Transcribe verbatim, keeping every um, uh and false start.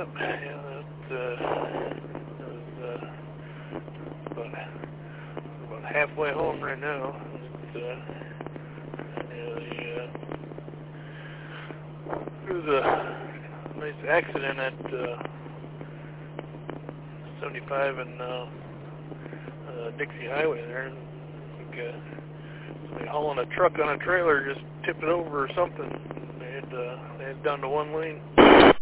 Yep, yeah, that uh, was uh, about, about halfway home right now. It, uh, yeah, the, uh, there was a nice accident at uh, seventy-five and uh, uh, Dixie Highway there. I think uh, somebody hauling a truck on a trailer just tipped it over or something. They had, uh, they had down to one lane.